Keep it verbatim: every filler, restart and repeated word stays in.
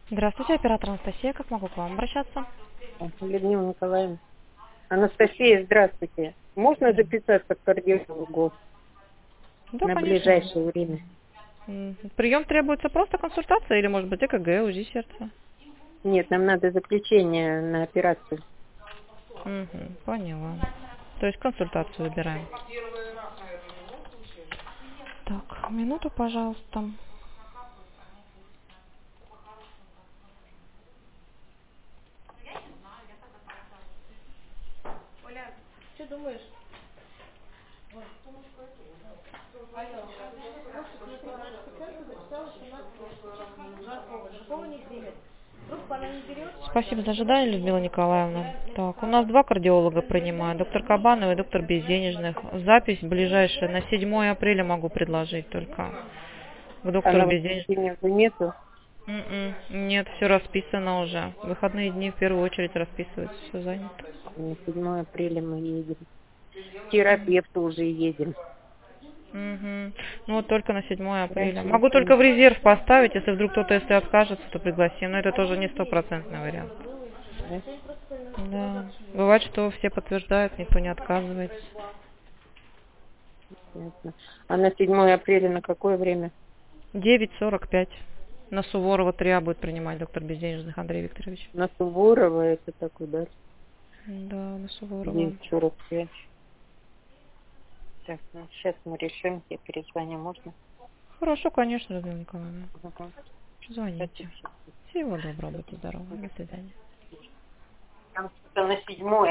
Здравствуйте, оператор Анастасия. Как могу к вам обращаться? Людмила Николаевна. Анастасия, здравствуйте. Можно записаться к кардиологу Да, на конечно. ближайшее время? М, Прием требуется просто консультация или, может быть, ЭКГ, УЗИ сердца? Нет, нам надо заключение на операцию. Мгм, поняла. То есть консультацию выбираем. Так, минуту, пожалуйста. Спасибо за ожидание, Людмила Николаевна. Так, у нас два кардиолога принимают. Доктор Кабанова и доктор Безденежных. Запись ближайшая на седьмое апреля могу предложить только. К А доктору на Безденежных. воскресенье уже нету? М-м, Нет, все расписано уже. В выходные дни в первую очередь расписывается, все занято. На седьмое апреля мы едем. К терапевту уже едем. Мгм. Ну вот только на седьмое апреля. Раньше Могу никто не... только в резерв поставить, если вдруг кто-то если откажется, то пригласим. Но это тоже не стопроцентный вариант. Да? Да. Бывает, что все подтверждают, никто не отказывается. Ясно. А на седьмое апреля на какое время? девять сорок пять. На Суворова три будет принимать доктор Безденежных Андрей Викторович. На Суворова это такой, да? Да, на Суворова. девять сорок пять. Так, ну, сейчас мы решим, я перезвоню, можно? Хорошо, конечно, Людмила Николаевна. Угу. Звоните. Всего доброго, будьте здоровы. До свидания. Там что-то на седьмое.